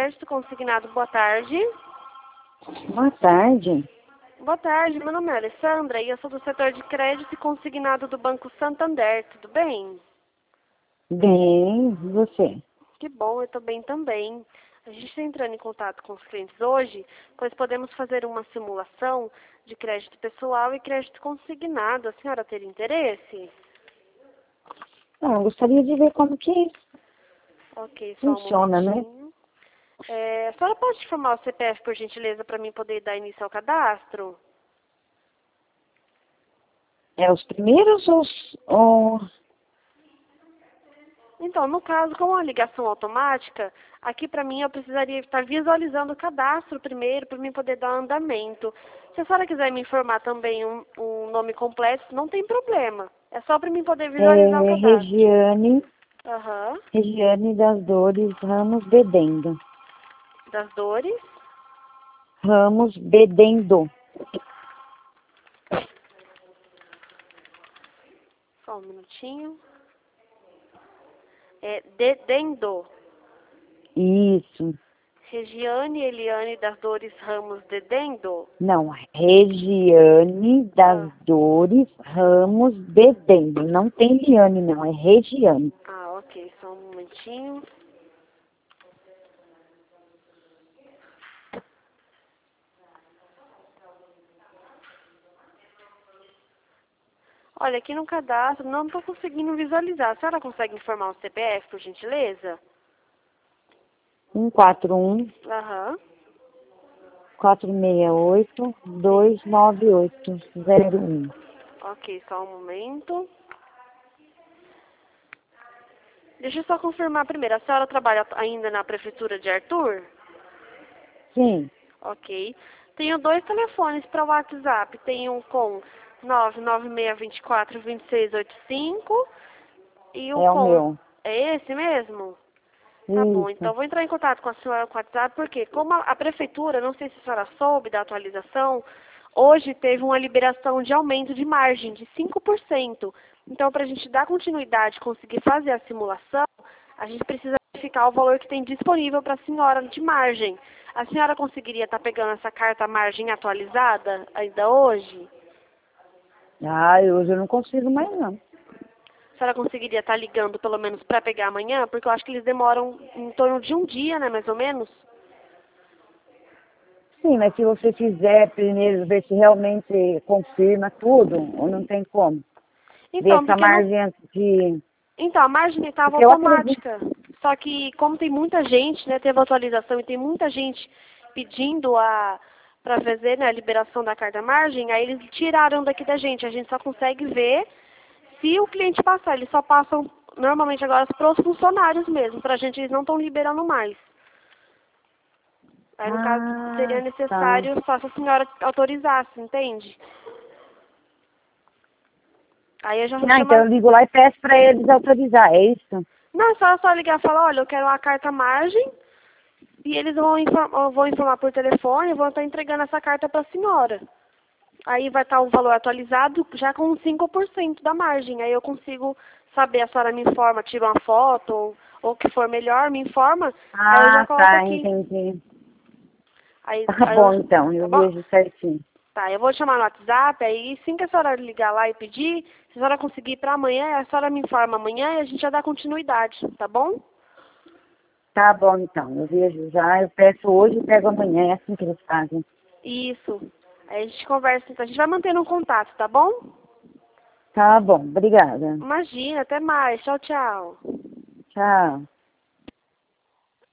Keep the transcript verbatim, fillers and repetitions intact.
Crédito Consignado, boa tarde. Boa tarde. Boa tarde, meu nome é Alessandra e eu sou do setor de crédito e consignado do Banco Santander, tudo bem? Bem, e você? Que bom, eu estou bem também. A gente está entrando em contato com os clientes hoje, pois podemos fazer uma simulação de crédito pessoal e crédito consignado. A senhora teria interesse? Ah, eu gostaria de ver como que Ok, só um funciona, né? momentinho. É, a senhora pode informar o C P F, por gentileza, para mim poder dar início ao cadastro? É os primeiros ou os... Ou... Então, no caso, com a ligação automática, aqui para mim eu precisaria estar visualizando o cadastro primeiro para mim poder dar andamento. Se a senhora quiser me informar também um, um nome completo, não tem problema. É só para mim poder visualizar o É cadastro. Regiane, Aham. Regiane das Dores Ramos Bedendo. Das dores. Ramos Bedendo. Só um minutinho. É Dedendo. Isso. Regiane Eliane das Dores Ramos Dedendo. Não, Regiane das Ah, Dores Ramos Bedendo. Não tem Liane, não, é Regiane. ah, ok. Só um momentinho. Olha, aqui no cadastro não estou conseguindo visualizar. A senhora consegue informar o C P F, por gentileza? um quatro um, Aham. quatro seis oito, dois nove oito zero um. Ok, só um momento. Deixa eu só confirmar primeiro. A senhora trabalha ainda na prefeitura de Arthur? Sim, Ok. Tenho dois telefones para o WhatsApp. Tenho um com nove nove seis dois quatro, dois seis oito cinco e o é o com... meu. É esse mesmo? Tá bom, Isso. então vou entrar em contato com a senhora com o WhatsApp, porque como a, a prefeitura, não sei se a senhora soube da atualização, hoje teve uma liberação de aumento de margem de cinco por cento. Então, para a gente dar continuidade e conseguir fazer a simulação, a gente precisa verificar o valor que tem disponível para a senhora de margem. A senhora conseguiria estar pegando essa carta margem atualizada ainda hoje? Ah, hoje eu não consigo mais não. A senhora conseguiria estar ligando pelo menos para pegar amanhã? Porque eu acho que eles demoram em torno de um dia, né, mais ou menos? Sim, mas se você fizer primeiro, ver se realmente confirma tudo, ou não tem como. Ver Então, essa porque não. margem antes de... Então, a margem estava Porque eu acredito. automática. Só que como tem muita gente, né, teve atualização e tem muita gente pedindo a para fazer, né, a liberação da carta margem, aí eles tiraram daqui da gente. A gente só consegue ver se o cliente passar. Eles só passam normalmente agora para os funcionários mesmo. Para a gente eles não estão liberando mais. Aí no caso seria Ah, tá. necessário só se a senhora autorizasse, entende? Aí eu já Ah, então chamo. eu ligo lá e peço para eles autorizar, é isso? Não, é só, só ligar e falar, olha, eu quero uma carta margem. E eles vão informar, vão informar por telefone e vão estar entregando essa carta para a senhora. Aí vai estar o valor atualizado já com cinco por cento da margem. Aí eu consigo saber, a senhora me informa, tira uma foto ou ou o que for melhor, me informa. Aí eu já Ah, coloco tá, aqui. entendi. Aí, Tá aí bom, eu, então, tá eu bom? vejo certinho. Tá, eu vou te chamar no WhatsApp, aí assim que a senhora ligar lá e pedir, se a senhora conseguir para amanhã, a senhora me informa amanhã e a gente já dá continuidade, tá bom? Tá bom, então, eu vejo já, eu peço hoje e pego amanhã, é assim que eles fazem. Isso. Aí a gente conversa, então a gente vai mantendo um contato, tá bom? Tá bom, obrigada. Imagina, até mais. Tchau, tchau. Tchau.